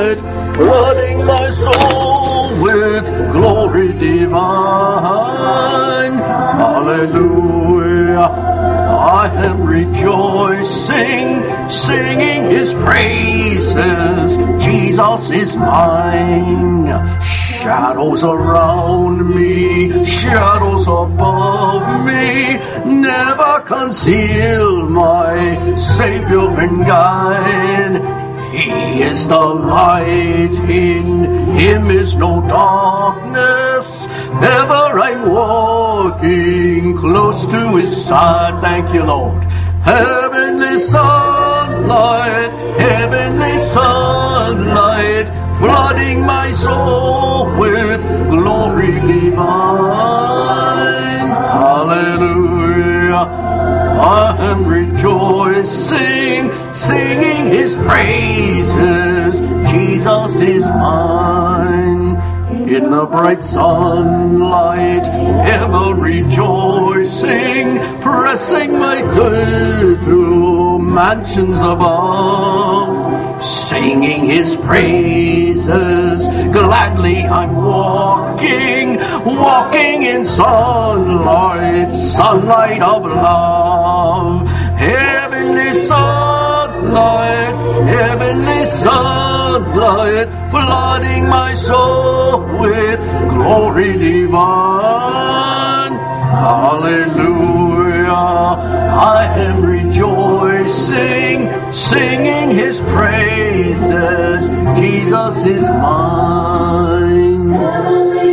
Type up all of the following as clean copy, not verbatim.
sunlight, flooding my soul with glory divine. Hallelujah, I am rejoicing, singing His praises. Jesus is mine. Shadows around me, shadows above me, never conceal my Savior and guide. He is the light, in Him is no darkness. Ever I'm walking close to His side. Thank you, Lord. Heavenly sunlight, flooding my soul with glory divine. Hallelujah, I am rejoicing, singing His praises. Jesus is mine. In the bright sunlight, ever rejoicing, pressing my way to mansions above, singing His praises. Gladly I'm walking in sunlight, sunlight of love. Heavenly sunlight, flooding my soul with glory divine. Hallelujah, I am rejoicing, singing His praises. Jesus is mine. Heavenly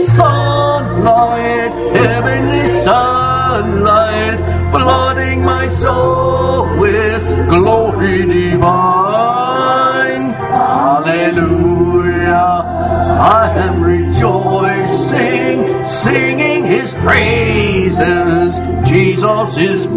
sunlight, flooding my soul with glory divine. Hallelujah, I am rejoicing, singing His praises. Jesus is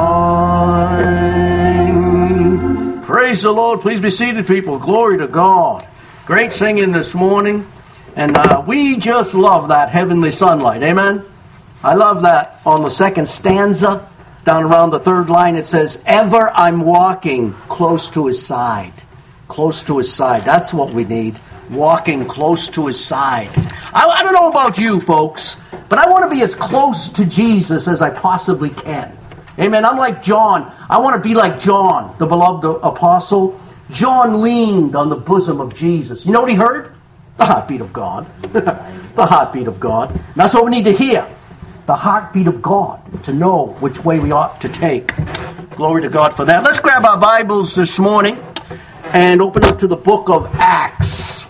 mine. Praise the Lord. Please be seated, people. Glory to God. Great singing this morning. And we just love that heavenly sunlight. Amen? I love that on the second stanza. Down around the third line it says, ever I'm walking close to His side. Close to His side. That's what we need. Walking close to His side. I don't know about you folks, but I want to be as close to Jesus as I possibly can. Amen. I'm like John. I want to be like John, the beloved apostle. John leaned on the bosom of Jesus. You know what he heard? The heartbeat of God. The heartbeat of God. And that's what we need to hear. The heartbeat of God, to know which way we ought to take. Glory to God for that. Let's grab our Bibles this morning and open up to the book of Acts.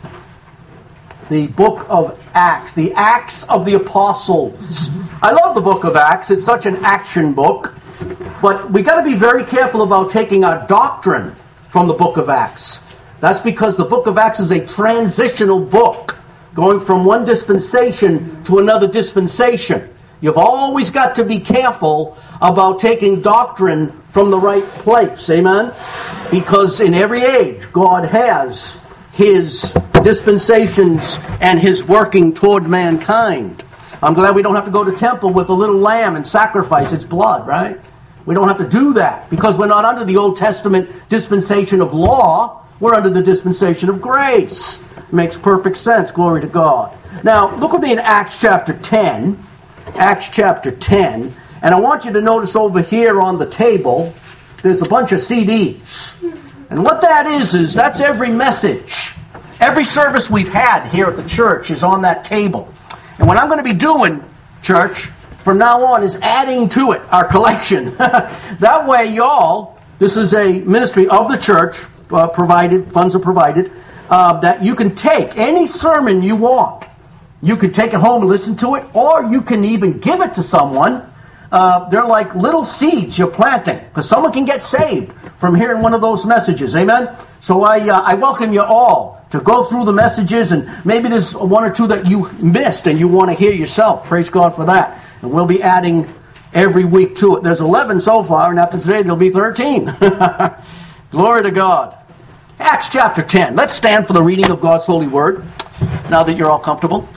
The book of Acts. The Acts of the Apostles. I love the book of Acts. It's such an action book. But we got to be very careful about taking our doctrine from the book of Acts. That's because the book of Acts is a transitional book, going from one dispensation to another dispensation. You've always got to be careful about taking doctrine from the right place. Amen? Because in every age, God has His dispensations and His working toward mankind. I'm glad we don't have to go to temple with a little lamb and sacrifice its blood, right? We don't have to do that because we're not under the Old Testament dispensation of law. We're under the dispensation of grace. Makes perfect sense. Glory to God. Now, look with me in Acts chapter 10. Acts chapter 10. And I want you to notice over here on the table, there's a bunch of CDs. And what that is that's every message. Every service we've had here at the church is on that table. And what I'm going to be doing, church, from now on is adding to it, our collection. That way, y'all, this is a ministry of the church, provided, funds are provided, that you can take any sermon you want. You can take it home and listen to it, or you can even give it to someone. They're like little seeds you're planting, because someone can get saved from hearing one of those messages. Amen? So I welcome you all to go through the messages, and maybe there's one or two that you missed and you want to hear yourself. Praise God for that. And we'll be adding every week to it. There's 11 so far, and after today there'll be 13. Glory to God. Acts chapter 10. Let's stand for the reading of God's holy word, now that you're all comfortable.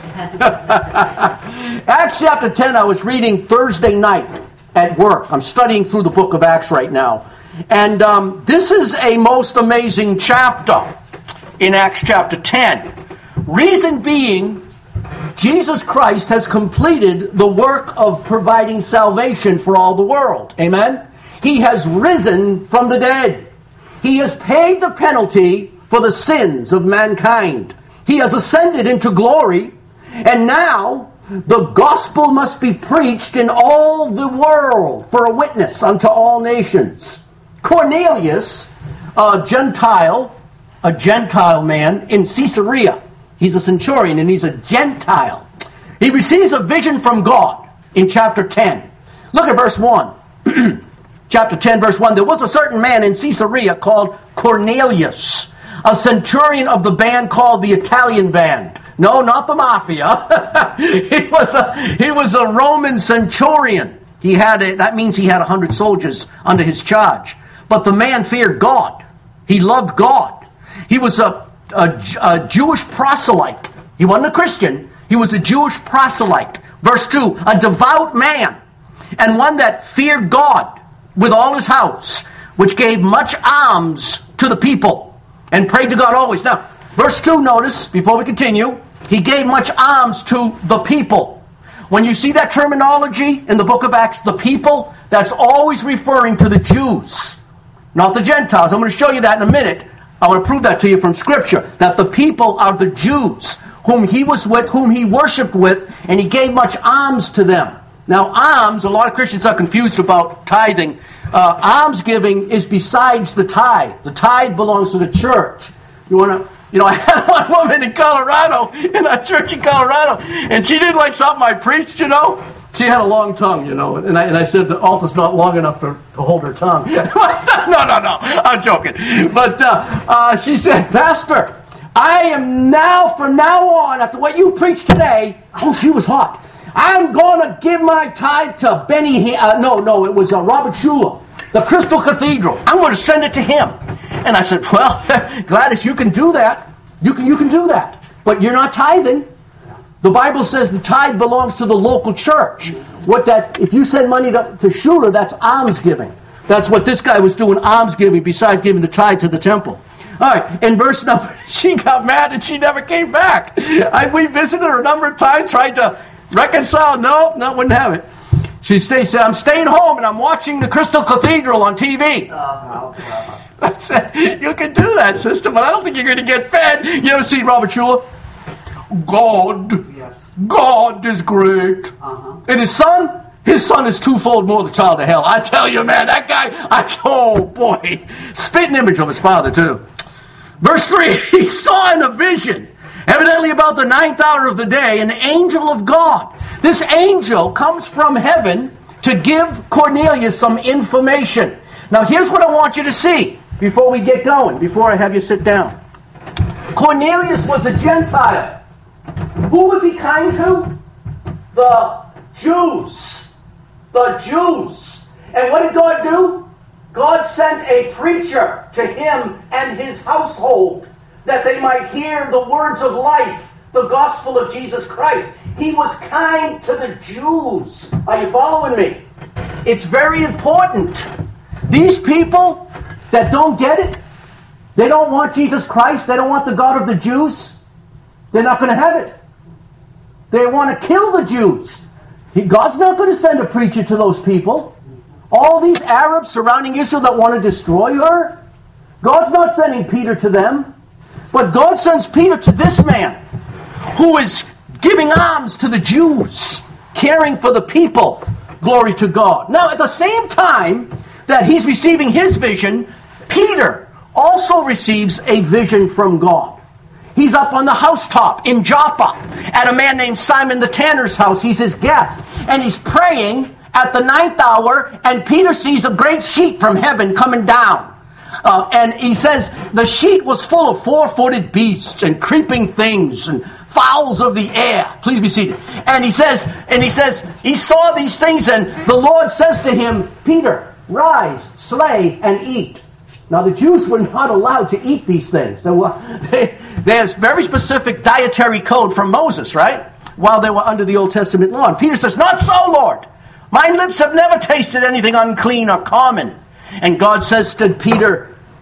Acts chapter 10, I was reading Thursday night at work. I'm studying through the book of Acts right now. And this is a most amazing chapter. in Acts chapter 10. Reason being, Jesus Christ has completed the work of providing salvation for all the world. Amen? He has risen from the dead. He has paid the penalty for the sins of mankind. He has ascended into glory, and now the gospel must be preached in all the world for a witness unto all nations. Cornelius, a Gentile man in Caesarea. He's a centurion and he's a Gentile. He receives a vision from God in chapter 10. Look at verse 1. Chapter 10, verse 1. There was a certain man in Caesarea called Cornelius, a centurion of the band called the Italian band. No, not the mafia. He was a Roman centurion. That means he had 100 soldiers under his charge. But the man feared God. He loved God. He was a Jewish proselyte. He wasn't a Christian. He was a Jewish proselyte. Verse 2, a devout man, and one that feared God with all his house, which gave much alms to the people, and prayed to God always. Now, verse 2, notice, before we continue, he gave much alms to the people. When you see that terminology in the book of Acts, the people, that's always referring to the Jews, not the Gentiles. I'm going to show you that in a minute. I want to prove that to you from Scripture, that the people are the Jews, whom he was with, whom he worshipped with, and he gave much alms to them. Now, alms, a lot of Christians are confused about tithing. Alms giving is besides the tithe. The tithe belongs to the church. I had one woman in Colorado, in a church in Colorado, and she didn't like something I preached, She had a long tongue, and I said the altar's not long enough to hold her tongue. No, I'm joking. But she said, Pastor, I am now, from now on, after what you preached today, she was hot. I'm going to give my tithe to it was Robert Schuller, the Crystal Cathedral. I'm going to send it to him. And I said, well, Gladys, you can do that. You can do that. But you're not tithing. The Bible says the tithe belongs to the local church. If you send money to Schuller, that's almsgiving. That's what this guy was doing, almsgiving, besides giving the tithe to the temple. All right, in verse number, she got mad and she never came back. We visited her a number of times, tried to reconcile. No, wouldn't have it. She said, I'm staying home and I'm watching the Crystal Cathedral on TV. I said, you can do that, sister, but I don't think you're going to get fed. You ever see Robert Schuller? God is great. And his son is twofold more the child of hell. I tell you, man, that guy, oh boy, spitting image of his father too. Verse 3, he saw in a vision, evidently about the 9th hour of the day, an angel of God. This angel comes from heaven to give Cornelius some information. Now here's what I want you to see before we get going, before I have you sit down. Cornelius was a Gentile. Who was he kind to? The Jews. The Jews. And what did God do? God sent a preacher to him and his household that they might hear the words of life, the gospel of Jesus Christ. He was kind to the Jews. Are you following me? It's very important. These people that don't get it, they don't want Jesus Christ, they don't want the God of the Jews, they're not going to have it. They want to kill the Jews. God's not going to send a preacher to those people. All these Arabs surrounding Israel that want to destroy her, God's not sending Peter to them. But God sends Peter to this man who is giving alms to the Jews, caring for the people. Glory to God. Now, at the same time that he's receiving his vision, Peter also receives a vision from God. He's up on the housetop in Joppa at a man named Simon the tanner's house. He's his guest. And he's praying at the 9th hour, and Peter sees a great sheet from heaven coming down. And he says the sheet was full of 4-footed beasts and creeping things and fowls of the air. Please be seated. And he says he saw these things, and the Lord says to him, Peter, rise, slay, and eat. Now, the Jews were not allowed to eat these things. There's very specific dietary code from Moses, right? While they were under the Old Testament law. And Peter says, not so, Lord. My lips have never tasted anything unclean or common. And God says to Peter,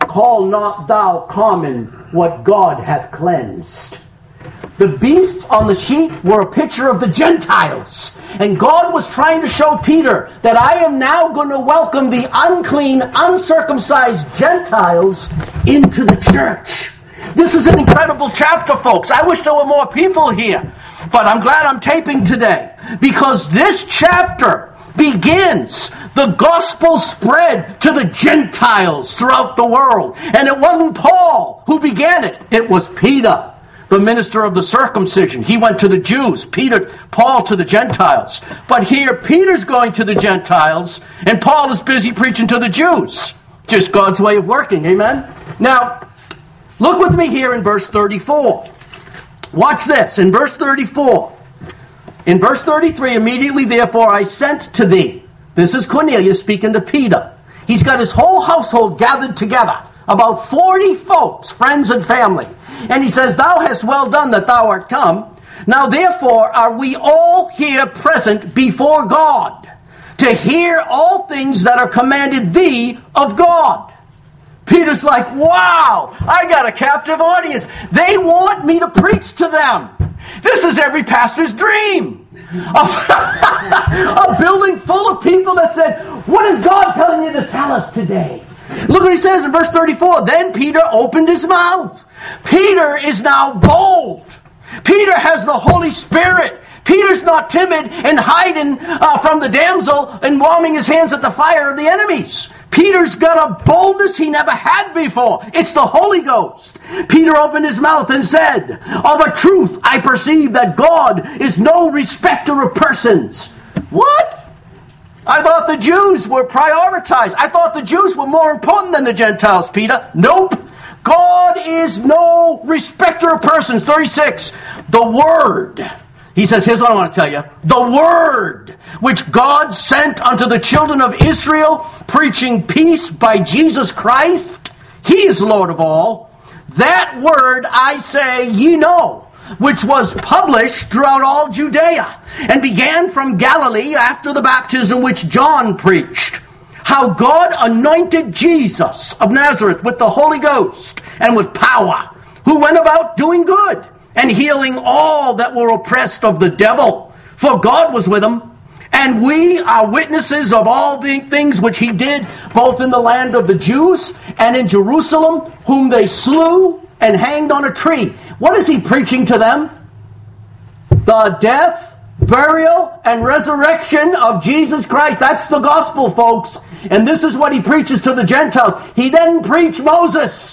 call not thou common what God hath cleansed. The beasts on the sheet were a picture of the Gentiles. And God was trying to show Peter that I am now going to welcome the unclean, uncircumcised Gentiles into the church. This is an incredible chapter, folks. I wish there were more people here. But I'm glad I'm taping today. Because this chapter begins the gospel spread to the Gentiles throughout the world. And it wasn't Paul who began it. It was Peter, the minister of the circumcision. He went to the Jews. Paul to the Gentiles. But here, Peter's going to the Gentiles, and Paul is busy preaching to the Jews. Just God's way of working. Amen? Now, look with me here in verse 34. Watch this. In verse 34. In verse 33, immediately therefore I sent to thee. This is Cornelius speaking to Peter. He's got his whole household gathered together. About 40 folks, friends and family. And he says, thou hast well done that thou art come. Now therefore are we all here present before God, to hear all things that are commanded thee of God. Peter's like, wow, I got a captive audience. They want me to preach to them. This is every pastor's dream. A building full of people that said, what is God telling you to tell us today? Look what he says in verse 34. Then Peter opened his mouth. Peter is now bold. Peter has the Holy Spirit. Peter's not timid and hiding from the damsel and warming his hands at the fire of the enemies. Peter's got a boldness he never had before. It's the Holy Ghost. Peter opened his mouth and said, of a truth I perceive that God is no respecter of persons. What? I thought the Jews were prioritized. I thought the Jews were more important than the Gentiles, Peter. Nope. God is no respecter of persons. 36. The Word. He says, here's what I want to tell you. The Word which God sent unto the children of Israel, preaching peace by Jesus Christ. He is Lord of all. That Word, I say, ye know, which was published throughout all Judea, and began from Galilee after the baptism which John preached, how God anointed Jesus of Nazareth with the Holy Ghost and with power, who went about doing good and healing all that were oppressed of the devil, for God was with him. And we are witnesses of all the things which he did, both in the land of the Jews and in Jerusalem, whom they slew and hanged on a tree. What is he preaching to them? The death, burial, and resurrection of Jesus Christ. That's the gospel, folks. And this is what he preaches to the Gentiles. He didn't preach Moses.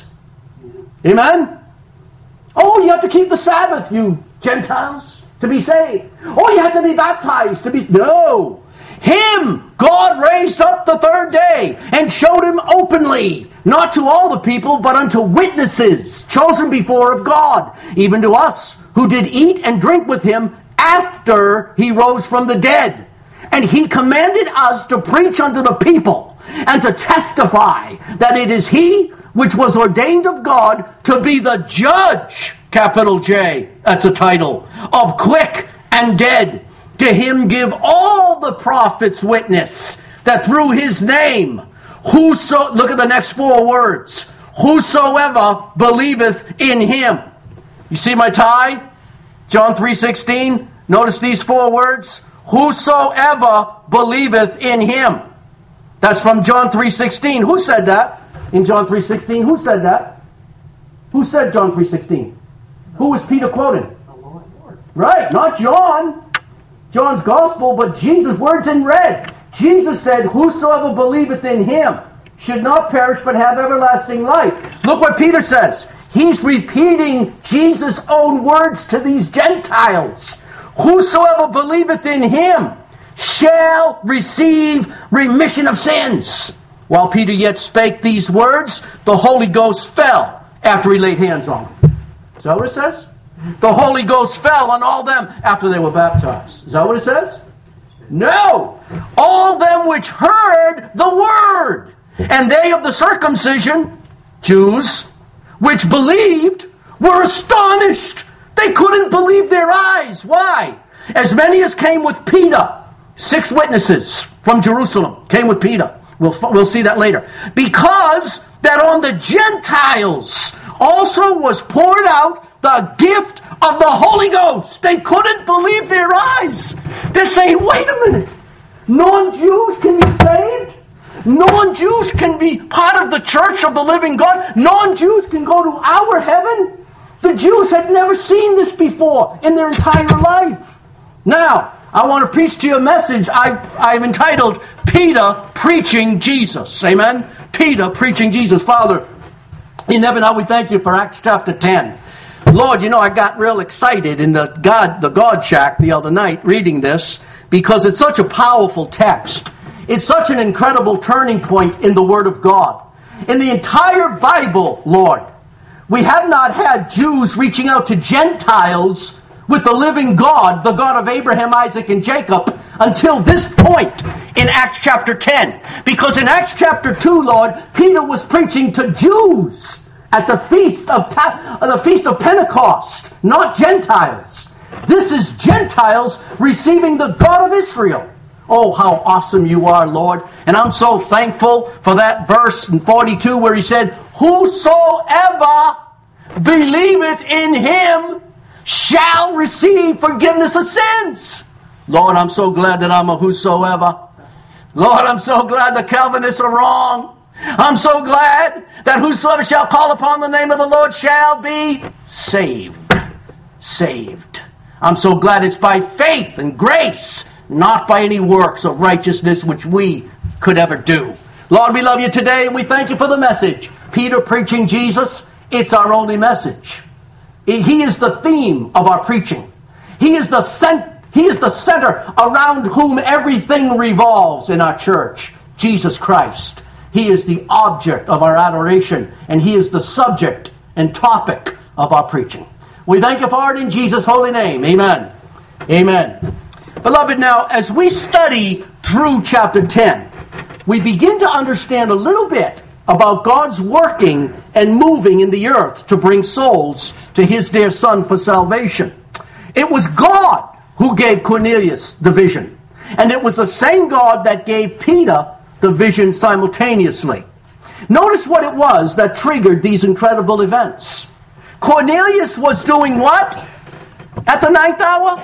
Amen? Oh, you have to keep the Sabbath, you Gentiles, to be saved. Oh, you have to be baptized to be... No. Him, God raised up the third day and showed him openly, not to all the people, but unto witnesses, chosen before of God, even to us, who did eat and drink with him after he rose from the dead. And he commanded us to preach unto the people, and to testify that it is he which was ordained of God to be the judge, capital J, that's a title, of quick and dead. To him give all the prophets witness that through his name, look at the next 4 words, whosoever believeth in him. You see my tie? John 3:16. Notice these 4 words. Whosoever believeth in him. That's from John 3:16. Who said that? In John 3:16, who said that? Who said John 3:16? Who was Peter quoting? The Lord. Right, not John. John's gospel, but Jesus' words in red. Jesus said, whosoever believeth in him should not perish but have everlasting life. Look what Peter says. He's repeating Jesus' own words to these Gentiles. Whosoever believeth in him shall receive remission of sins. While Peter yet spake these words, the Holy Ghost fell after he laid hands on them. Is that what it says? The Holy Ghost fell on all them after they were baptized. Is that what it says? No! All them which heard the word, and they of the circumcision, Jews, which believed, were astonished. They couldn't believe their eyes. Why? As many as came with Peter, 6 witnesses from Jerusalem came with Peter. We'll see that later. Because that on the Gentiles also was poured out the gift of the Holy Ghost. They couldn't believe their eyes. They're saying, wait a minute, non-Jews can be saved? Non-Jews can be part of the church of the living God? Non-Jews can go to our heaven? The Jews had never seen this before in their entire life. Now, I want to preach to you a message I've entitled, Peter Preaching Jesus. Amen? Peter Preaching Jesus. Father, in heaven, now we thank you for Acts chapter 10. Lord, I got real excited in the God Shack the other night reading this because it's such a powerful text. It's such an incredible turning point in the Word of God. In the entire Bible, Lord, we have not had Jews reaching out to Gentiles with the living God, the God of Abraham, Isaac, and Jacob, until this point in Acts chapter 10. Because in Acts chapter 2, Lord, Peter was preaching to Jews at the feast of Pentecost, not Gentiles. This is Gentiles receiving the God of Israel. Oh, how awesome you are, Lord. And I'm so thankful for that verse in 42 where he said, whosoever believeth in him shall receive forgiveness of sins. Lord, I'm so glad that I'm a whosoever. Lord, I'm so glad the Calvinists are wrong. I'm so glad that whosoever shall call upon the name of the Lord shall be saved. Saved. I'm so glad it's by faith and grace, not by any works of righteousness which we could ever do. Lord, we love you today and we thank you for the message. Peter Preaching Jesus, it's our only message. He is the theme of our preaching. He is the center around whom everything revolves in our church. Jesus Christ. He is the object of our adoration, and He is the subject and topic of our preaching. We thank you for it in Jesus' holy name. Amen. Amen. Beloved, now, as we study through chapter 10, we begin to understand a little bit about God's working and moving in the earth to bring souls to His dear Son for salvation. It was God who gave Cornelius the vision. And it was the same God that gave Peter the vision simultaneously. Notice what it was that triggered these incredible events. Cornelius was doing what? At the ninth hour?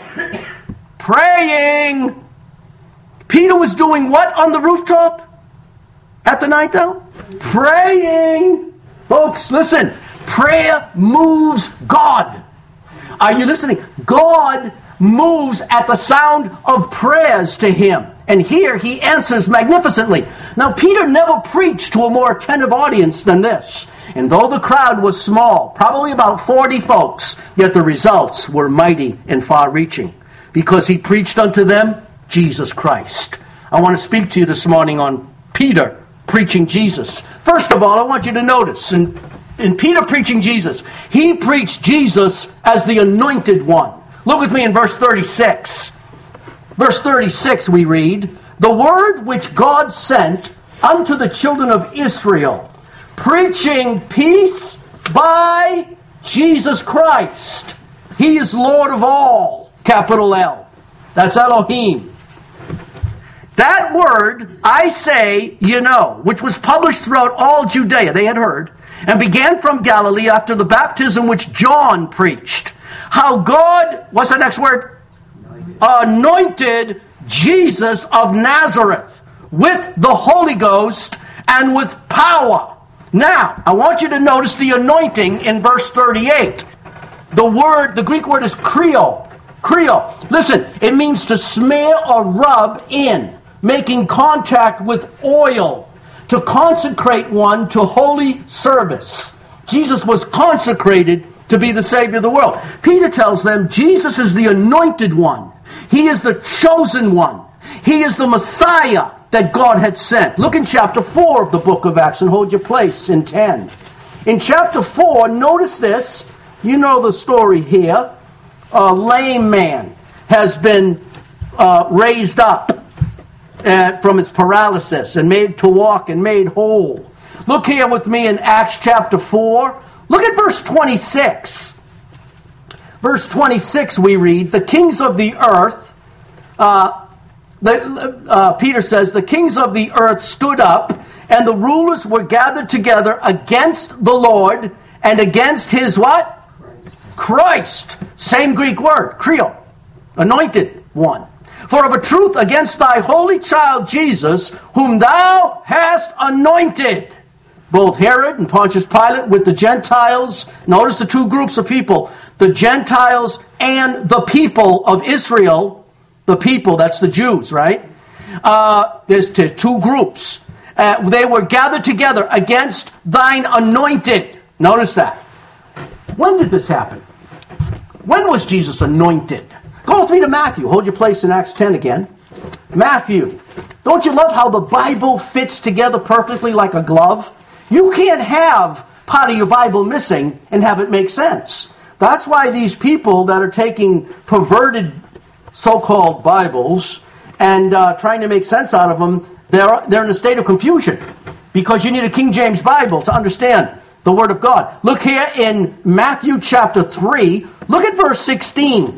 Praying. Peter was doing what on the rooftop? At the ninth hour? Praying. Folks, listen. Prayer moves God. Are you listening? God moves at the sound of prayers to Him. And here He answers magnificently. Now, Peter never preached to a more attentive audience than this. And though the crowd was small, probably about 40 folks, yet the results were mighty and far-reaching. Because he preached unto them Jesus Christ. I want to speak to you this morning on Peter preaching Jesus. First of all, I want you to notice, in Peter preaching Jesus, he preached Jesus as the anointed one. Look with me in verse 36. Verse 36 we read, the word which God sent unto the children of Israel, preaching peace by Jesus Christ. He is Lord of all, capital L. That's Elohim. That word, I say, you know, which was published throughout all Judea, they had heard, and began from Galilee after the baptism which John preached. How God, what's the next word? Anointed Jesus of Nazareth with the Holy Ghost and with power. Now, I want you to notice the anointing in verse 38. The Greek word is kreo. Kreo. Listen, it means to smear or rub in, making contact with oil, to consecrate one to holy service. Jesus was consecrated to be the Savior of the world. Peter tells them Jesus is the anointed one. He is the chosen one. He is the Messiah that God had sent. Look in chapter 4 of the book of Acts and hold your place in 10. In chapter 4, notice this. You know the story here. A lame man has been raised up from his paralysis and made to walk and made whole. Look here with me in Acts chapter 4. Look at verse 26. Verse 26 we read, the kings of the earth Peter says, the kings of the earth stood up, and the rulers were gathered together against the Lord and against his what? Christ. Same Greek word, Creon, anointed one. For of a truth against thy holy child Jesus, whom thou hast anointed, both Herod and Pontius Pilate with the Gentiles. Notice the two groups of people, the Gentiles and the people of Israel. The people, that's the Jews, right? There's two groups. They were gathered together against thine anointed. Notice that. When did this happen? When was Jesus anointed? Go with me to Matthew. Hold your place in Acts 10 again. Matthew. Don't you love how the Bible fits together perfectly like a glove? You can't have part of your Bible missing and have it make sense. That's why these people that are taking perverted so-called Bibles and trying to make sense out of them, they're in a state of confusion. Because you need a King James Bible to understand the Word of God. Look here in Matthew chapter 3. Look at verse 16.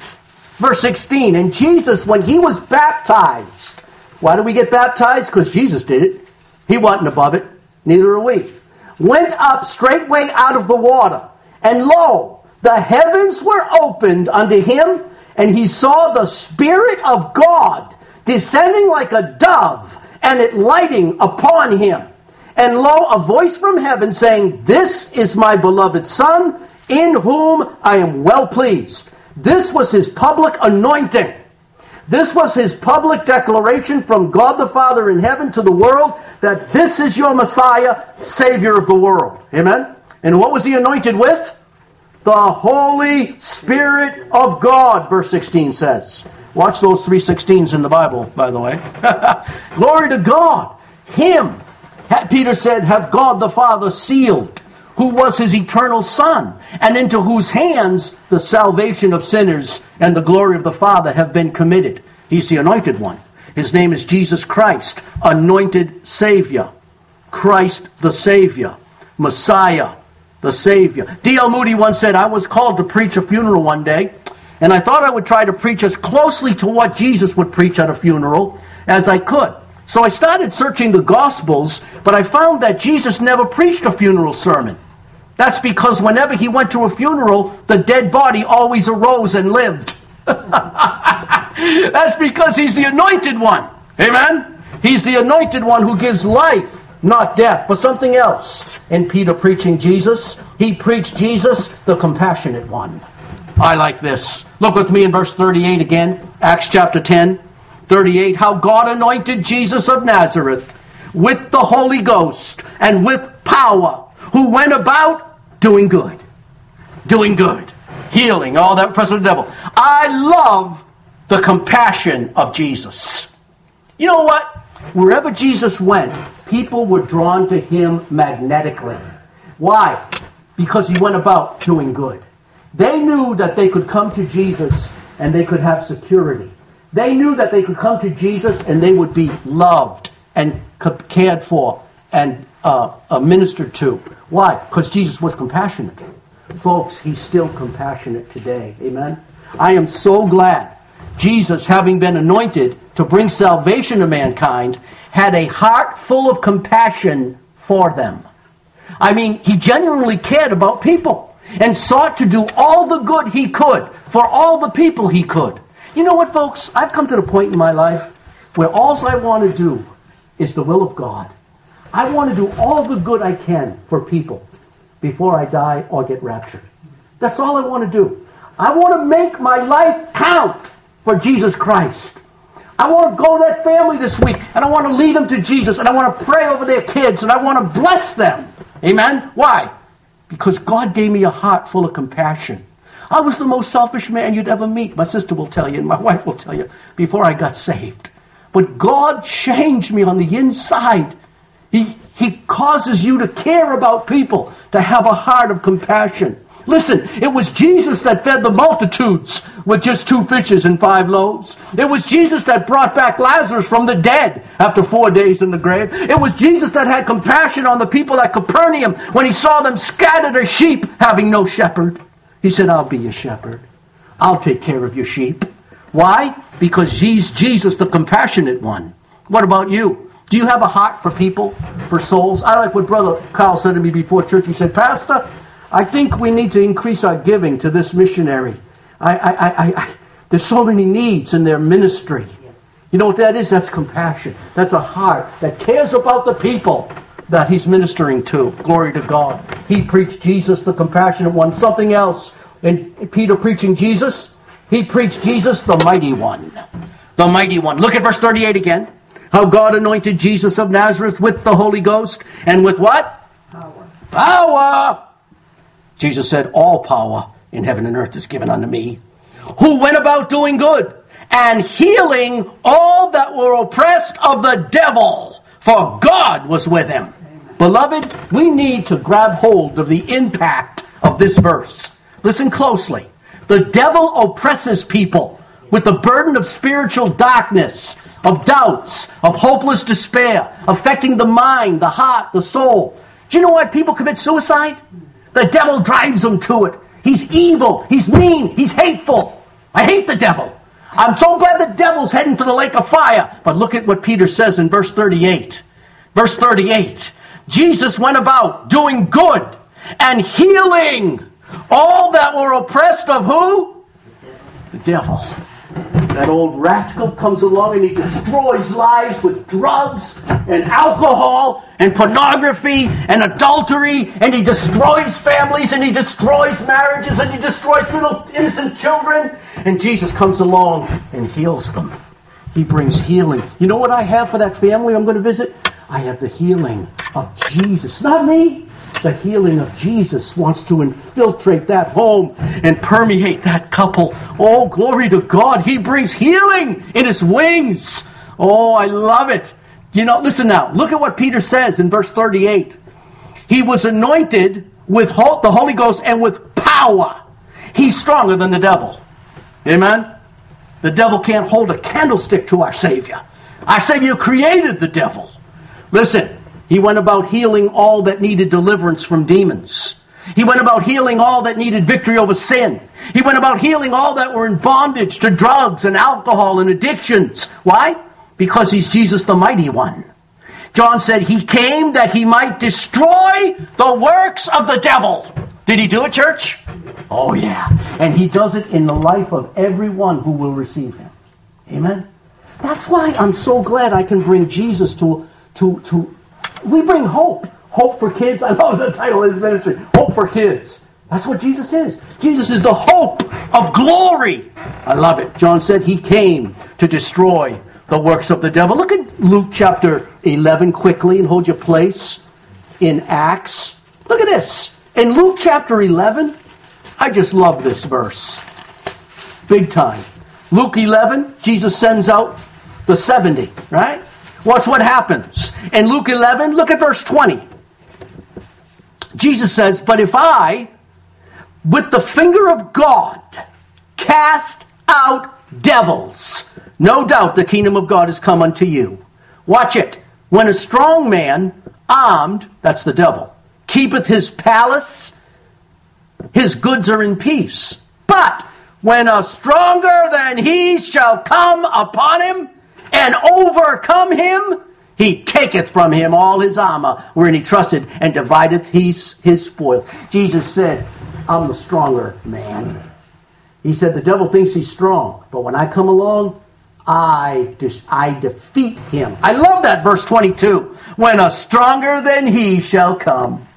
Verse 16. And Jesus, when he was baptized. Why do we get baptized? Because Jesus did it. He wasn't above it. Neither are we. Went up straightway out of the water. And lo, the heavens were opened unto him. And he saw the Spirit of God descending like a dove, and it lighting upon him. And lo, a voice from heaven saying, This is my beloved Son, in whom I am well pleased. This was his public anointing. This was his public declaration from God the Father in heaven to the world that this is your Messiah, Savior of the world. Amen? And what was he anointed with? The Holy Spirit of God, verse 16 says. Watch those 3 16s in the Bible, by the way. Glory to God. Him, Peter said, have God the Father sealed, who was his eternal Son, and into whose hands the salvation of sinners and the glory of the Father have been committed. He's the anointed one. His name is Jesus Christ, anointed Savior. Christ the Savior. Messiah, the Savior. D.L. Moody once said, I was called to preach a funeral one day, and I thought I would try to preach as closely to what Jesus would preach at a funeral as I could. So I started searching the Gospels, but I found that Jesus never preached a funeral sermon. That's because whenever he went to a funeral, the dead body always arose and lived. That's because he's the anointed one. Amen? He's the anointed one who gives life, not death, but something else. And Peter preaching Jesus, he preached Jesus, the compassionate one. I like this. Look with me in verse 38 again, Acts chapter 10, 38. How God anointed Jesus of Nazareth with the Holy Ghost and with power, who went about doing good, healing all that oppressed of the devil. I love the compassion of Jesus. You know what? Wherever Jesus went, people were drawn to him magnetically. Why? Because he went about doing good. They knew that they could come to Jesus and they could have security. They knew that they could come to Jesus and they would be loved and cared for and ministered to. Why? Because Jesus was compassionate. Folks, he's still compassionate today. Amen? I am so glad Jesus, having been anointed to bring salvation to mankind, had a heart full of compassion for them. I mean, he genuinely cared about people and sought to do all the good he could for all the people he could. You know what, folks? I've come to the point in my life where all I want to do is the will of God. I want to do all the good I can for people before I die or get raptured. That's all I want to do. I want to make my life count for Jesus Christ. I want to go to that family this week, and I want to lead them to Jesus, and I want to pray over their kids, and I want to bless them. Amen? Why? Because God gave me a heart full of compassion. I was the most selfish man you'd ever meet. My sister will tell you, and my wife will tell you, before I got saved. But God changed me on the inside. He causes you to care about people, to have a heart of compassion. Listen, it was Jesus that fed the multitudes with just 2 fishes and 5 loaves. It was Jesus that brought back Lazarus from the dead after 4 days in the grave. It was Jesus that had compassion on the people at Capernaum when he saw them scattered as sheep having no shepherd. He said, I'll be your shepherd. I'll take care of your sheep. Why? Because he's Jesus, the compassionate one. What about you? Do you have a heart for people, for souls? I like what Brother Carl said to me before church. He said, Pastor, I think we need to increase our giving to this missionary. There's so many needs in their ministry. You know what that is? That's compassion. That's a heart that cares about the people that he's ministering to. Glory to God. He preached Jesus, the compassionate one. Something else. And Peter preaching Jesus, he preached Jesus, the mighty one. The mighty one. Look at verse 38 again. How God anointed Jesus of Nazareth with the Holy Ghost. And with what? Power. Power. Jesus said, all power in heaven and earth is given unto me. Who went about doing good and healing all that were oppressed of the devil. For God was with him. Amen. Beloved, we need to grab hold of the impact of this verse. Listen closely. The devil oppresses people with the burden of spiritual darkness, of doubts, of hopeless despair, affecting the mind, the heart, the soul. Do you know why people commit suicide? The devil drives them to it. He's evil. He's mean. He's hateful. I hate the devil. I'm so glad the devil's heading to the lake of fire. But look at what Peter says in verse 38. Verse 38. Jesus went about doing good and healing all that were oppressed of who? The devil. That old rascal comes along and he destroys lives with drugs and alcohol and pornography and adultery, and he destroys families and he destroys marriages and he destroys little innocent children. And Jesus comes along and heals them. He brings healing. You know what I have for that family I'm going to visit? I have the healing of Jesus. Not me. The healing of Jesus wants to infiltrate that home and permeate that couple. Oh, glory to God. He brings healing in his wings. Oh, I love it. You know, listen now. Look at what Peter says in verse 38. He was anointed with the Holy Ghost and with power. He's stronger than the devil. Amen? The devil can't hold a candlestick to our Savior. Our Savior created the devil. Listen, he went about healing all that needed deliverance from demons. He went about healing all that needed victory over sin. He went about healing all that were in bondage to drugs and alcohol and addictions. Why? Because he's Jesus the mighty one. John said he came that he might destroy the works of the devil. Did he do it, church? Oh, yeah. And he does it in the life of everyone who will receive him. Amen? That's why I'm so glad I can bring Jesus to we bring hope. Hope for kids. I love the title of his ministry. Hope for kids. That's what Jesus is. Jesus is the hope of glory. I love it. John said he came to destroy the works of the devil. Look at Luke chapter 11 quickly and hold your place in Acts. Look at this. In Luke chapter 11, I just love this verse. Big time. Luke 11, Jesus sends out the 70, right? Watch what happens. In Luke 11, look at verse 20. Jesus says, but if I, with the finger of God, cast out devils, no doubt the kingdom of God has come unto you. Watch it. When a strong man, armed, that's the devil, keepeth his palace, his goods are in peace. But when a stronger than he shall come upon him and overcome him, he taketh from him all his armor wherein he trusted, and divideth his spoil. Jesus said, I'm the stronger man. He said the devil thinks he's strong, but when I come along, I defeat him. I love that verse 22. When a stronger than he shall come.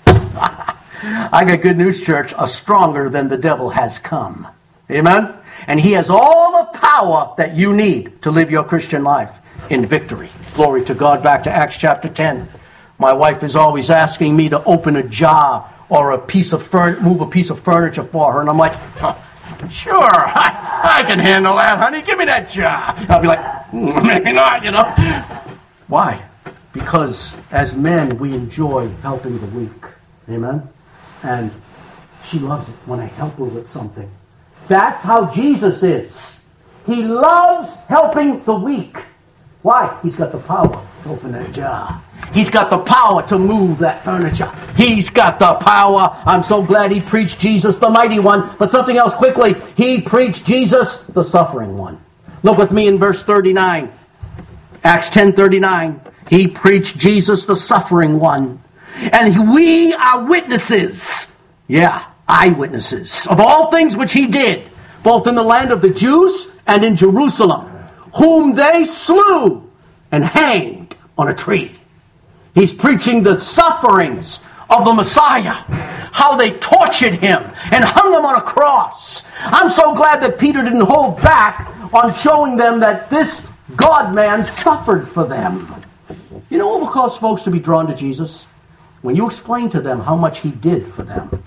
I got good news, church. A stronger than the devil has come. Amen? And he has all the power that you need to live your Christian life in victory. Glory to God. Back to Acts chapter 10. My wife is always asking me to open a jar or move a piece of furniture for her. And I'm like, sure, I can handle that, honey. Give me that jar. I'll be like, maybe not, you know. Why? Because as men, we enjoy helping the weak. Amen? And she loves it when I help her with something. That's how Jesus is. He loves helping the weak. Why? He's got the power to open that jar. He's got the power to move that furniture. He's got the power. I'm so glad he preached Jesus, the mighty one. But something else quickly. He preached Jesus, the suffering one. Look with me in verse 39. Acts 10:39. He preached Jesus the suffering one. And we are witnesses. Yeah, eyewitnesses of all things which he did, both in the land of the Jews and in Jerusalem, whom they slew and hanged on a tree. He's preaching the sufferings of the Messiah, how they tortured him and hung him on a cross. I'm so glad that Peter didn't hold back on showing them that this God-man suffered for them. You know what will cause folks to be drawn to Jesus? When you explain to them how much he did for them.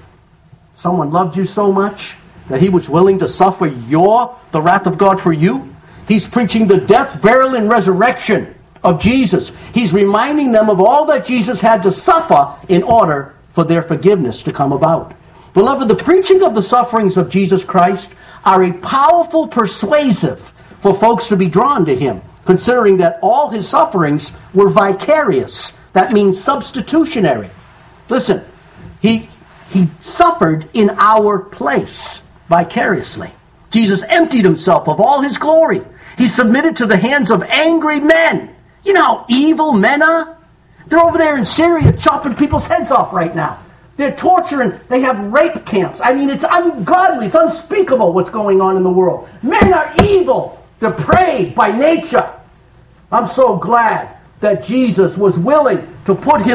Someone loved you so much that he was willing to suffer the wrath of God for you. He's preaching the death, burial, and resurrection of Jesus. He's reminding them of all that Jesus had to suffer in order for their forgiveness to come about. Beloved, the preaching of the sufferings of Jesus Christ are a powerful persuasive for folks to be drawn to him, considering that all his sufferings were vicarious. That means substitutionary. Listen, he suffered in our place vicariously. Jesus emptied himself of all his glory. He submitted to the hands of angry men. You know how evil men are? They're over there in Syria chopping people's heads off right now. They're torturing. They have rape camps. I mean, it's ungodly. It's unspeakable what's going on in the world. Men are evil, depraved by nature. I'm so glad that Jesus was willing to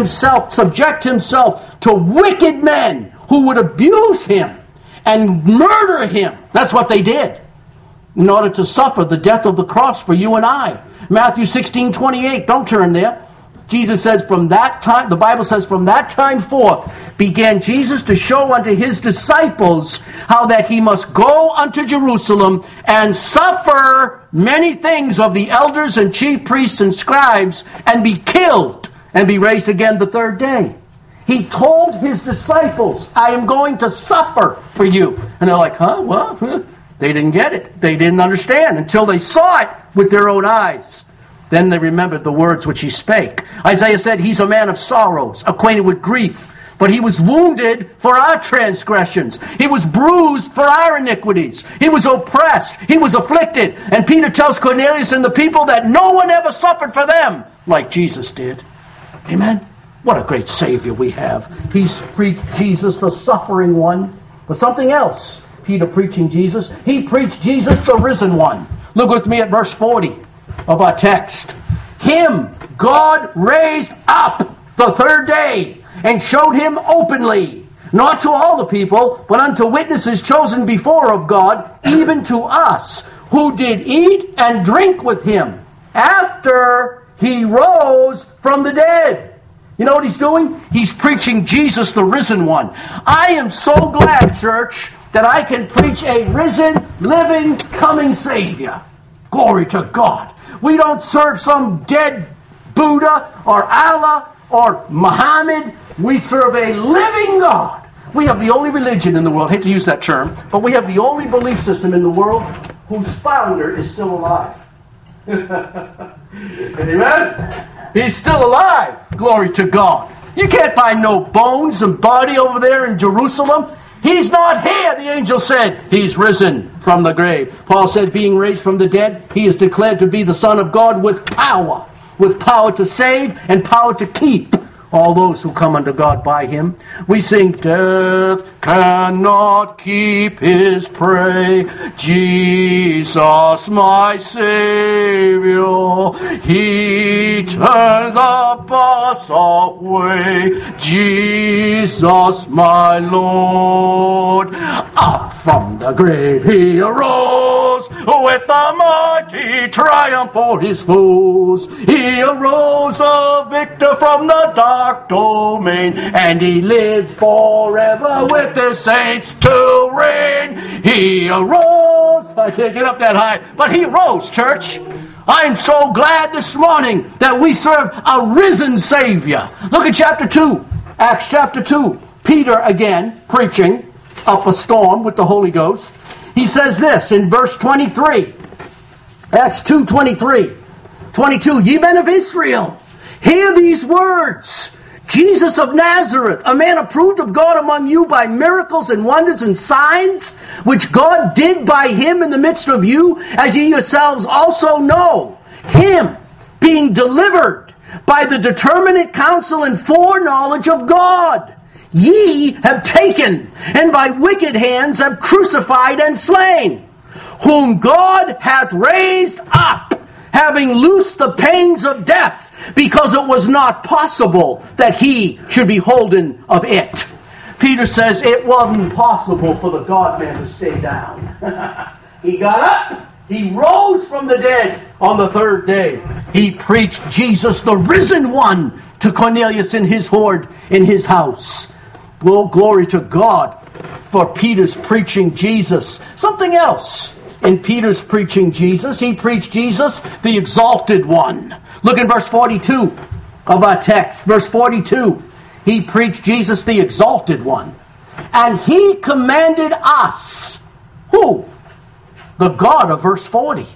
subject himself to wicked men who would abuse him and murder him. That's what they did in order to suffer the death of the cross for you and I. Matthew 16:28. Don't turn there. Jesus says, from that time, the Bible says, from that time forth began Jesus to show unto his disciples how that he must go unto Jerusalem and suffer many things of the elders and chief priests and scribes and be killed and be raised again the third day. He told his disciples, I am going to suffer for you. And they're like, huh? What? They didn't get it. They didn't understand until they saw it with their own eyes. Then they remembered the words which he spake. Isaiah said, he's a man of sorrows, acquainted with grief. But he was wounded for our transgressions. He was bruised for our iniquities. He was oppressed. He was afflicted. And Peter tells Cornelius and the people that no one ever suffered for them like Jesus did. Amen? What a great Savior we have. He's preached Jesus, the suffering one. But something else, Peter preaching Jesus. He preached Jesus, the risen one. Look with me at verse 40 of our text. Him God raised up the third day and showed him openly, not to all the people, but unto witnesses chosen before of God, even to us, who did eat and drink with him after he rose from the dead. You know what he's doing? He's preaching Jesus, the risen one. I am so glad, church, that I can preach a risen, living, coming Savior. Glory to God. We don't serve some dead Buddha or Allah or Muhammad. We serve a living God. We have the only religion in the world, I hate to use that term, but we have the only belief system in the world whose founder is still alive. Amen? He's still alive. Glory to God. You can't find no bones and body over there in Jerusalem. He's not here, the angel said. He's risen from the grave. Paul said, being raised from the dead, he is declared to be the Son of God with power to save and power to keep all those who come unto God by him. We sing, death cannot keep his prey. Jesus, my Savior, he turns us away. Jesus, my Lord, up from the grave he arose with a mighty triumph for his foes. He arose a victor from the dark domain, and he lives forever with his saints to reign. He arose. I can't get up that high, but he rose, church. I'm so glad this morning that we serve a risen Savior. Look at chapter 2, Acts chapter 2. Peter again preaching up a storm with the Holy Ghost. He says this in verse 23. Acts 2:23. 22. Ye men of Israel, hear these words. Jesus of Nazareth, a man approved of God among you by miracles and wonders and signs, which God did by him in the midst of you, as ye yourselves also know. Him being delivered by the determinate counsel and foreknowledge of God, ye have taken, and by wicked hands have crucified and slain, whom God hath raised up, having loosed the pains of death, because it was not possible that he should be holden of it. Peter says it wasn't possible for the God-man to stay down. He got up. He rose from the dead on the third day. He preached Jesus, the risen one, to Cornelius in his hoard, in his house. Well, glory to God for Peter's preaching Jesus. Something else in Peter's preaching Jesus. He preached Jesus, the exalted one. Look in verse 42 of our text. Verse 42. He preached Jesus, the exalted one. And he commanded us. Who? The God of verse 40.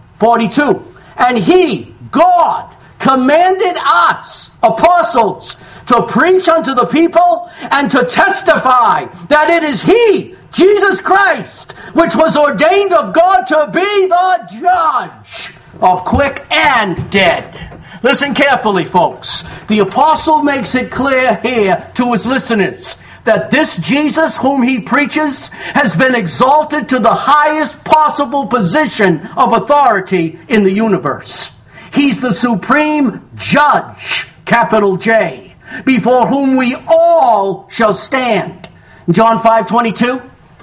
42. And he, God, commanded us, apostles, to preach unto the people and to testify that it is he, Jesus Christ, which was ordained of God to be the judge of quick and dead. Listen carefully, folks. The apostle makes it clear here to his listeners that this Jesus whom he preaches has been exalted to the highest possible position of authority in the universe. He's the supreme judge, capital J, before whom we all shall stand. In John 5:22,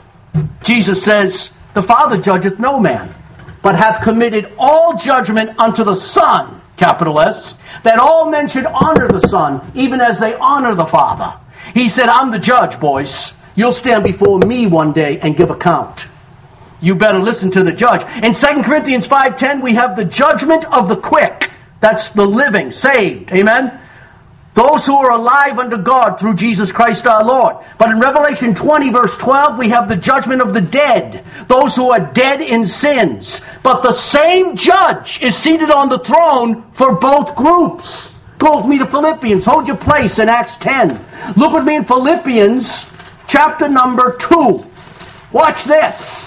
Jesus says, the Father judgeth no man, but hath committed all judgment unto the Son, capital S, that all men should honor the Son, even as they honor the Father. He said, I'm the judge, boys. You'll stand before me one day and give account. You better listen to the judge. In 2 Corinthians 5:10, we have the judgment of the quick. That's the living, saved. Amen? Those who are alive unto God through Jesus Christ our Lord. But in Revelation 20 verse 12, we have the judgment of the dead. Those who are dead in sins. But the same judge is seated on the throne for both groups. Go with me to Philippians. Hold your place in Acts 10. Look with me in Philippians chapter number 2. Watch this.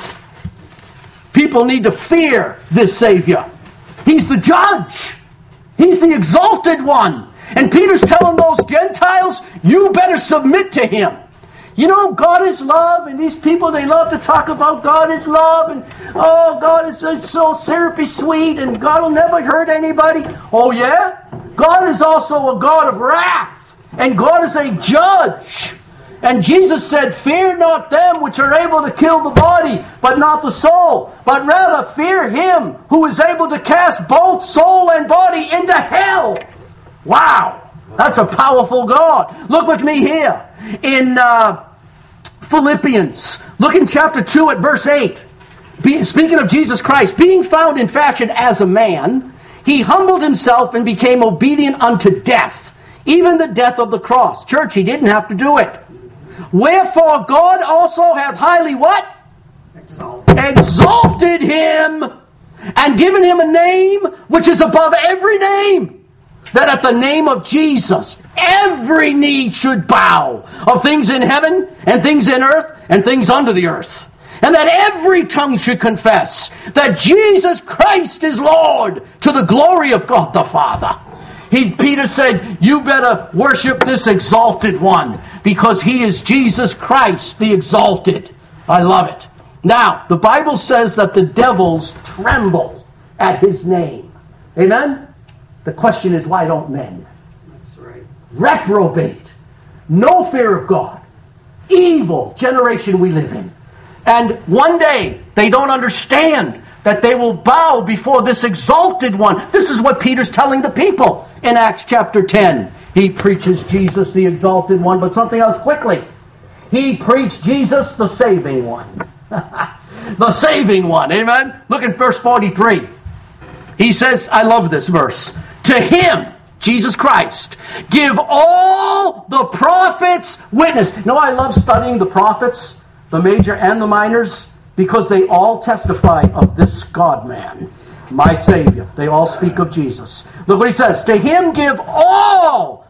People need to fear this Savior. He's the judge. He's the exalted one. And Peter's telling those Gentiles, you better submit to him. You know, God is love, and these people, they love to talk about God is love, and oh, God is so syrupy sweet, and God will never hurt anybody. Oh yeah? God is also a God of wrath, and God is a judge. And Jesus said, fear not them which are able to kill the body, but not the soul, but rather fear him who is able to cast both soul and body into hell. Wow, that's a powerful God. Look with me here in Philippians. Look in chapter 2 at verse 8. Speaking of Jesus Christ, being found in fashion as a man, he humbled himself and became obedient unto death, even the death of the cross. Church, he didn't have to do it. Wherefore God also hath highly what? Exalted him, and given him a name which is above every name, that at the name of Jesus every knee should bow, of things in heaven and things in earth and things under the earth, and that every tongue should confess that Jesus Christ is Lord, to the glory of God the Father. Peter said, you better worship this exalted one, because he is Jesus Christ, the exalted. I love it. Now, the Bible says that the devils tremble at his name. Amen? The question is, why don't men? That's right. Reprobate. No fear of God. Evil generation we live in. And one day, they don't understand that they will bow before this exalted one. This is what Peter's telling the people in Acts chapter 10. He preaches Jesus, the exalted one, but something else quickly. He preached Jesus, the saving one. The saving one. Amen? Look at verse 43. He says, I love this verse. To him, Jesus Christ, give all the prophets witness. You know, I love studying the prophets, the major and the minors, because they all testify of this God-man, my Savior. They all speak of Jesus. Look what he says. To him give all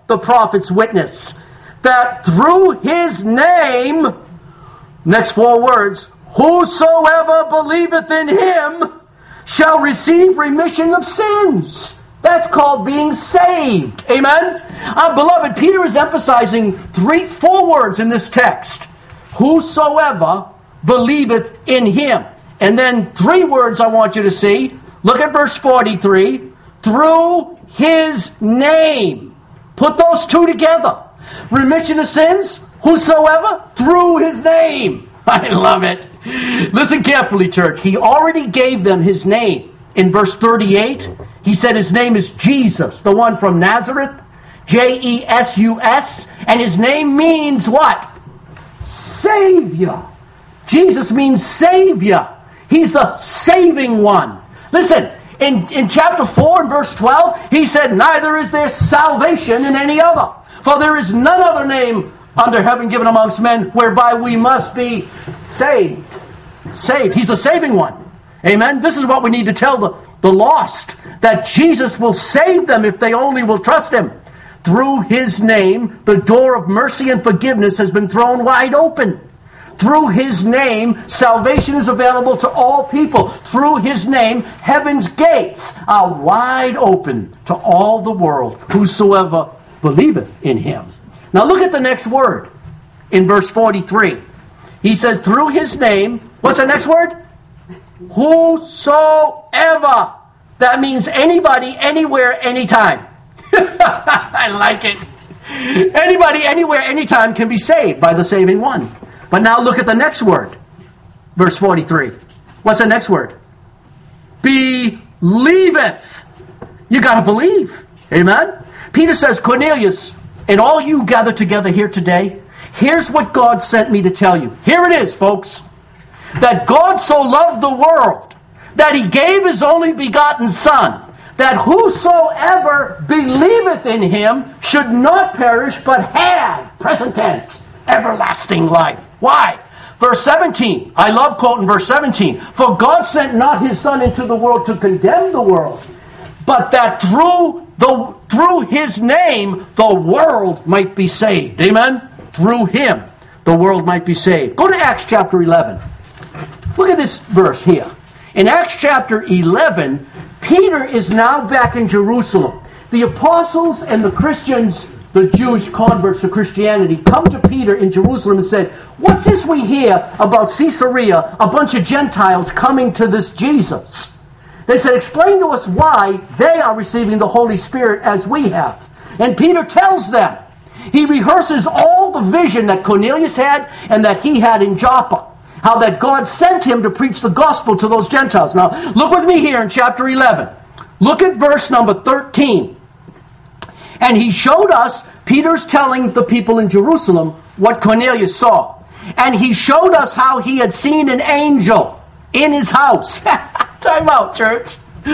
the prophets witness that through his name, next 4 words, whosoever believeth in him shall receive remission of sins. That's called being saved. Amen? Beloved, Peter is emphasizing 4 words in this text. Whosoever believeth in him. And then 3 words I want you to see. Look at verse 43. Through his name. Put those 2 together. Remission of sins, whosoever, through his name. I love it. Listen carefully, church. He already gave them his name. In verse 38, he said his name is Jesus, the one from Nazareth, Jesus, and his name means what? Savior. Jesus means Savior. He's the saving one. Listen, in chapter 4 and verse 12, he said, neither is there salvation in any other, for there is none other name under heaven given amongst men whereby we must be saved. Saved. He's the saving one. Amen? This is what we need to tell the lost, that Jesus will save them if they only will trust him. Through his name, the door of mercy and forgiveness has been thrown wide open. Through his name, salvation is available to all people. Through his name, heaven's gates are wide open to all the world, whosoever believeth in him. Now look at the next word in verse 43. He says, through his name, what's the next word? Whosoever. That means anybody, anywhere, anytime. I like it. Anybody, anywhere, anytime can be saved by the saving one. But now look at the next word. Verse 43. What's the next word? Believeth. You got to believe. Amen? Peter says, Cornelius, and all you gathered together here today, here's what God sent me to tell you. Here it is, folks. That God so loved the world that he gave his only begotten Son, that whosoever believeth in him should not perish, but have, present tense, everlasting life. Why? Verse 17. I love quoting verse 17. For God sent not his Son into the world to condemn the world, but that through his name the world might be saved. Amen? Through him the world might be saved. Go to Acts chapter 11. Look at this verse here. In Acts chapter 11, Peter is now back in Jerusalem. The apostles and the Christians, the Jewish converts to Christianity, come to Peter in Jerusalem and said, what's this we hear about Caesarea, a bunch of Gentiles coming to this Jesus? They said, explain to us why they are receiving the Holy Spirit as we have. And Peter tells them. He rehearses all the vision that Cornelius had and that he had in Joppa. How that God sent him to preach the gospel to those Gentiles. Now, look with me here in chapter 11. Look at verse number 13. And he showed us, Peter's telling the people in Jerusalem what Cornelius saw. And he showed us how he had seen an angel in his house. Time out, church.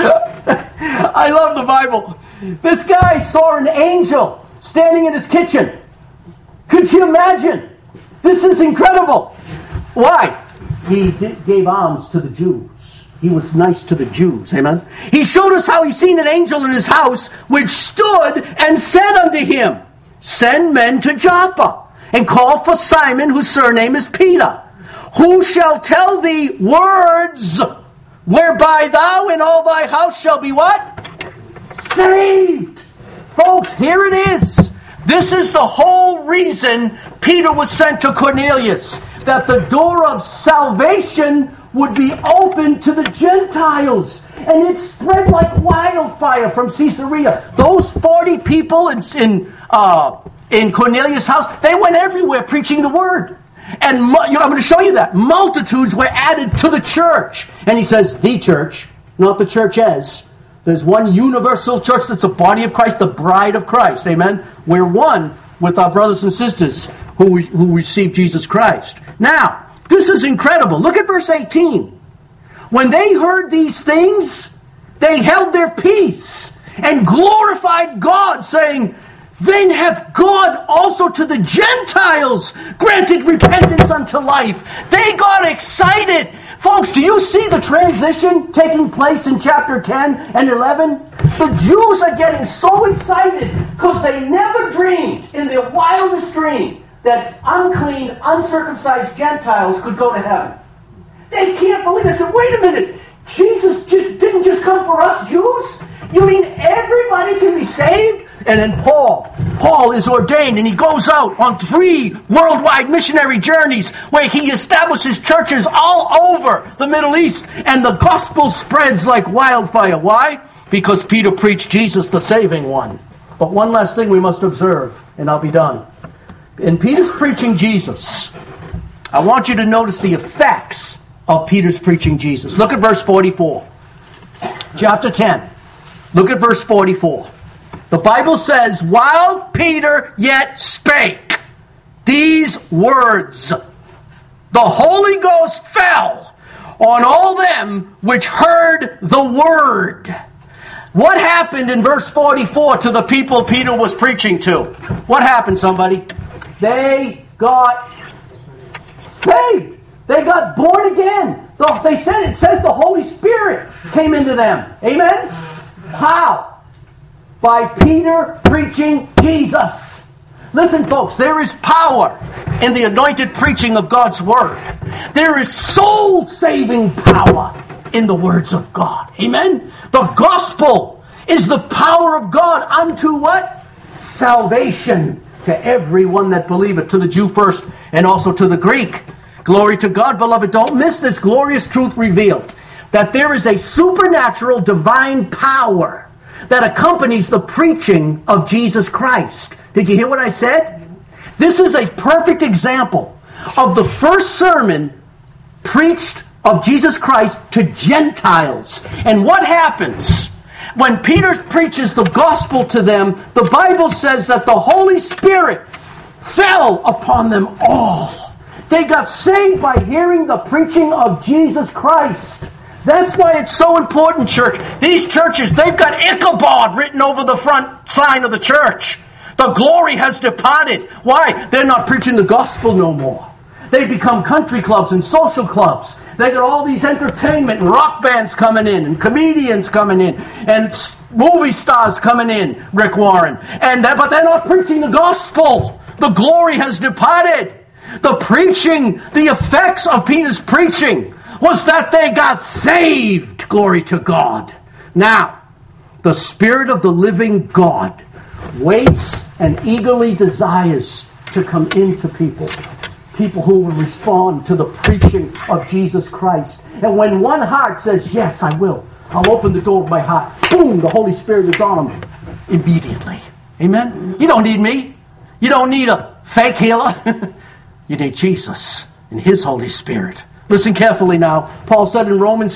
I love the Bible. This guy saw an angel standing in his kitchen. Could you imagine? This is incredible. Why? He gave alms to the Jews. He was nice to the Jews. Amen? He showed us how he seen an angel in his house, which stood and said unto him, send men to Joppa, and call for Simon, whose surname is Peter, who shall tell thee words whereby thou and all thy house shall be what? Saved. Folks, here it is. This is the whole reason Peter was sent to Cornelius, that the door of salvation would be open to the Gentiles. And it spread like wildfire from Caesarea. Those 40 people in Cornelius' house, they went everywhere preaching the word. And I'm going to show you that. Multitudes were added to the church. And he says, the church, not the church as. There's one universal church that's the body of Christ, the bride of Christ. Amen? We're one with our brothers and sisters who receive Jesus Christ. Now, this is incredible. Look at verse 18. When they heard these things, they held their peace and glorified God, saying, then hath God also to the Gentiles granted repentance unto life. They got excited Folks, do you see the transition taking place in chapter 10 and 11? The Jews are getting so excited because they never dreamed in their wildest dream that unclean, uncircumcised Gentiles could go to heaven. They can't believe it. They said, wait a minute, Jesus didn't just come for us Jews? You mean everybody can be saved? And then Paul is ordained, and he goes out on 3 worldwide missionary journeys where he establishes churches all over the Middle East, and the gospel spreads like wildfire. Why? Because Peter preached Jesus, the saving one. But one last thing we must observe, and I'll be done. In Peter's preaching Jesus, I want you to notice the effects of Peter's preaching Jesus. Look at verse 44. Chapter 10. Look at verse 44. The Bible says, while Peter yet spake these words, the Holy Ghost fell on all them which heard the word. What happened in verse 44 to the people Peter was preaching to? What happened, somebody? They got saved. They got born again. It says the Holy Spirit came into them. Amen? How? By Peter preaching Jesus. Listen, folks, there is power in the anointed preaching of God's Word. There is soul-saving power in the words of God. Amen? The gospel is the power of God unto what? Salvation to everyone that believeth, to the Jew first and also to the Greek. Glory to God, beloved. Don't miss this glorious truth revealed, that there is a supernatural divine power that accompanies the preaching of Jesus Christ. Did you hear what I said? This is a perfect example of the first sermon preached of Jesus Christ to Gentiles. And what happens when Peter preaches the gospel to them? The Bible says that the Holy Spirit fell upon them all. They got saved by hearing the preaching of Jesus Christ. That's why it's so important, church. These churches, they've got Ichabod written over the front sign of the church. The glory has departed. Why? They're not preaching the gospel no more. They've become country clubs and social clubs. They got all these entertainment and rock bands coming in, and comedians coming in, and movie stars coming in, Rick Warren. But they're not preaching the gospel. The glory has departed. The preaching, the effects of Peter's preaching was that they got saved. Glory to God. Now, the Spirit of the living God waits and eagerly desires to come into people. People who will respond to the preaching of Jesus Christ. And when one heart says, yes, I will, I'll open the door of my heart. Boom, the Holy Spirit is on them immediately. Amen? You don't need me. You don't need a fake healer. You need Jesus and His Holy Spirit. Listen carefully now. Paul said in Romans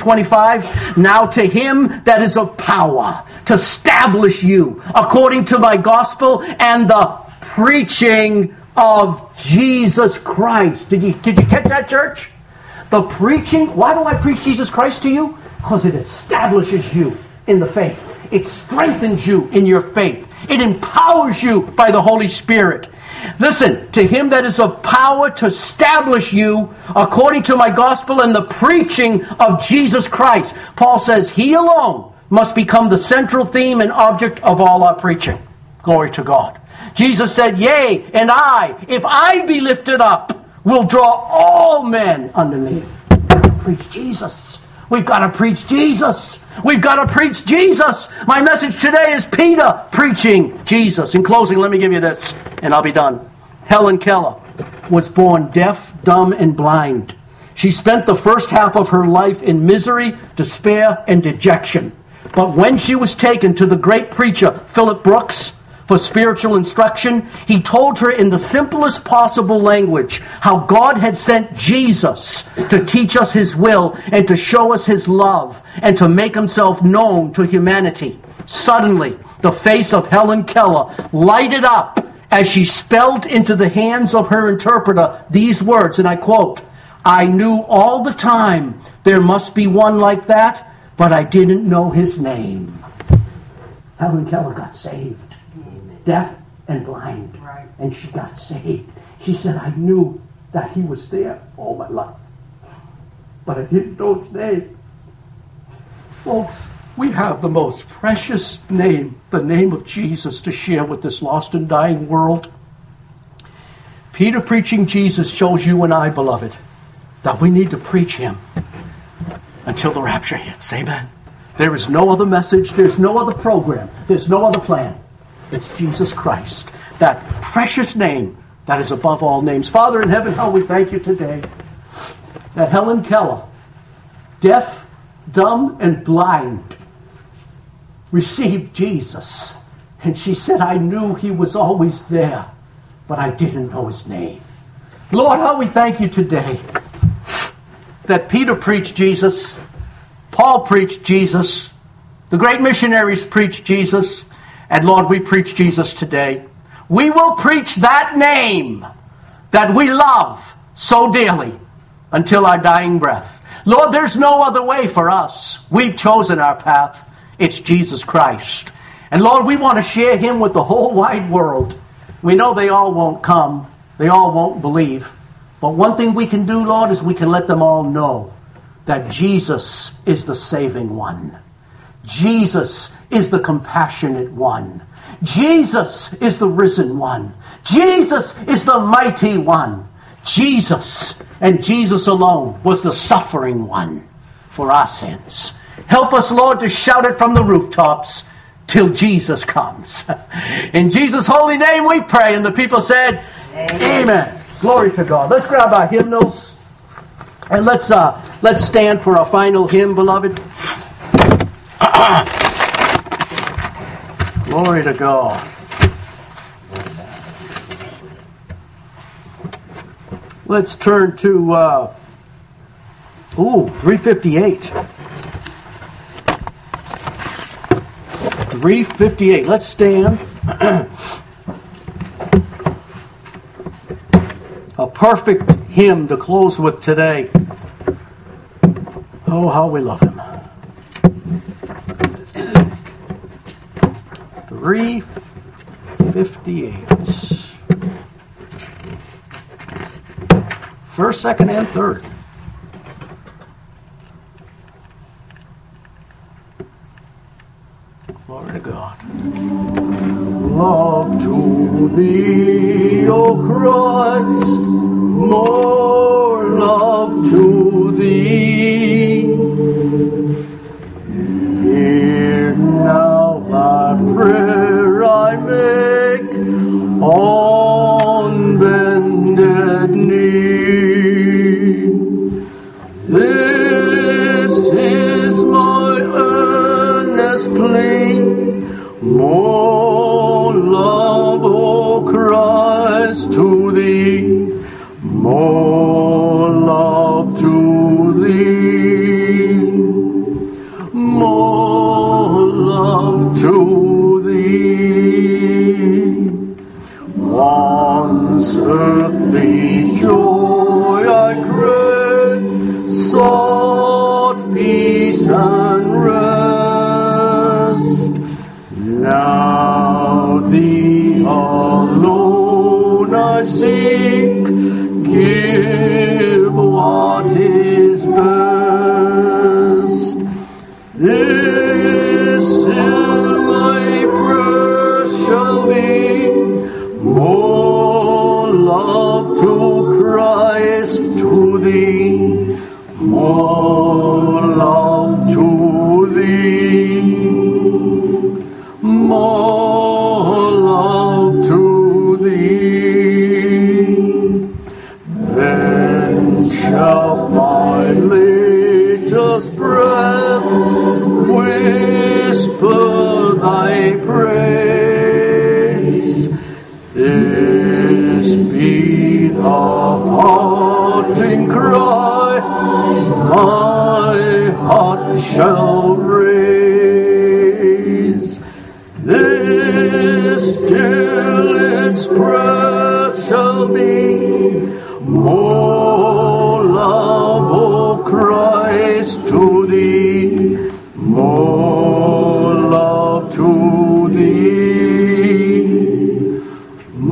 16:25, now to Him that is of power to establish you according to my gospel and the preaching of Jesus Christ. Did you catch that, church? The preaching. Why do I preach Jesus Christ to you? Because it establishes you in the faith. It strengthens you in your faith. It empowers you by the Holy Spirit. Listen, to Him that is of power to establish you according to my gospel and the preaching of Jesus Christ. Paul says He alone must become the central theme and object of all our preaching. Glory to God. Jesus said, yea, and I, if I be lifted up, will draw all men unto me. We've got to preach Jesus. We've got to preach Jesus. We've got to preach Jesus. My message today is Peter preaching Jesus. In closing, let me give you this, and I'll be done. Helen Keller was born deaf, dumb, and blind. She spent the first half of her life in misery, despair, and dejection. But when she was taken to the great preacher, Philip Brooks, for spiritual instruction, he told her in the simplest possible language how God had sent Jesus to teach us His will and to show us His love and to make Himself known to humanity. Suddenly, the face of Helen Keller lighted up as she spelled into the hands of her interpreter these words, and I quote, I knew all the time there must be one like that, but I didn't know His name. Helen Keller got saved. Deaf and blind. Right. And she got saved. She said, I knew that He was there all my life. but I didn't know his name. Folks, we have the most precious name, the name of Jesus, to share with this lost and dying world. Peter preaching Jesus shows you and I, beloved, that we need to preach him until the rapture hits. Amen. There is no other message. There's no other program. There's no other plan. It's Jesus Christ, that precious name that is above all names. Father in heaven, how we thank you today that Helen Keller, deaf, dumb, and blind, received Jesus. And she said, I knew he was always there, but I didn't know his name. Lord, how we thank you today that Peter preached Jesus, Paul preached Jesus, the great missionaries preached Jesus, and Lord, we preach Jesus today. We will preach that name that we love so dearly until our dying breath. Lord, there's no other way for us. We've chosen our path. It's Jesus Christ. And Lord, we want to share him with the whole wide world. We know they all won't come. They all won't believe. But one thing we can do, Lord, is we can let them all know that Jesus is the saving one. Jesus is the compassionate one. Jesus is the risen one. Jesus is the mighty one. Jesus, and Jesus alone, was the suffering one for our sins. Help us, Lord, to shout it from the rooftops till Jesus comes. In Jesus' holy name we pray. And the people said, Amen. Glory to God. Let's grab our hymnals and let's stand for our final hymn, beloved. Glory to God. Let's turn to 358. 358. Let's stand. A perfect hymn to close with today. Oh, how we love him. 358. First, second, and third. Glory to God. Love to thee, O Christ, more love to thee. Hear now thy prayer I make on bended knee. This is my earnest plea, more love, O Christ, to thee, more love to thee, more love to thee. Once earthly joy I crave, sought peace and rest. Now thee alone I seek, give what is best. This is my prayer shall be, more love to Christ, to thee, more love to thee, more love to thee. Then shall my latest breath whisper thy praise. This be the parting cry my heart shall raise. This till its prayer shall be, more love, O Christ, to thee, more love to thee,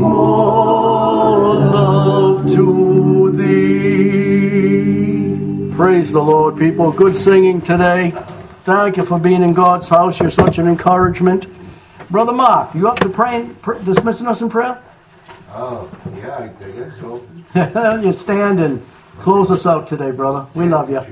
more love to thee. Praise the Lord, people. Good singing today. Thank you for being in God's house. You're such an encouragement. Brother Mark, you up to praying, dismissing us in prayer? Oh, yeah, I guess so. You stand and close us out today, brother. We love you.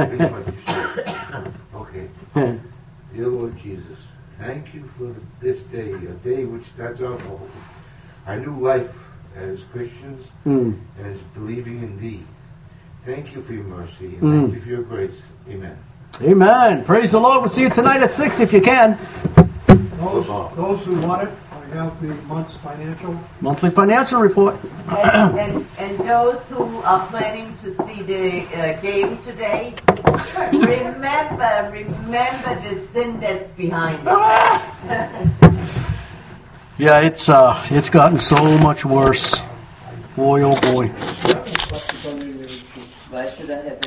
Okay. Dear Lord Jesus, thank you for this day, a day which starts out our new life as Christians, as believing in Thee. Thank you for your mercy, and thank you for your grace. Amen. Amen. Praise the Lord. We'll see you tonight at 6 if you can. Those who want it, I have the monthly financial report. And those who are planning to see the game today, remember the sin that's behind it. Yeah, it's gotten so much worse. Boy, oh boy. Why should I have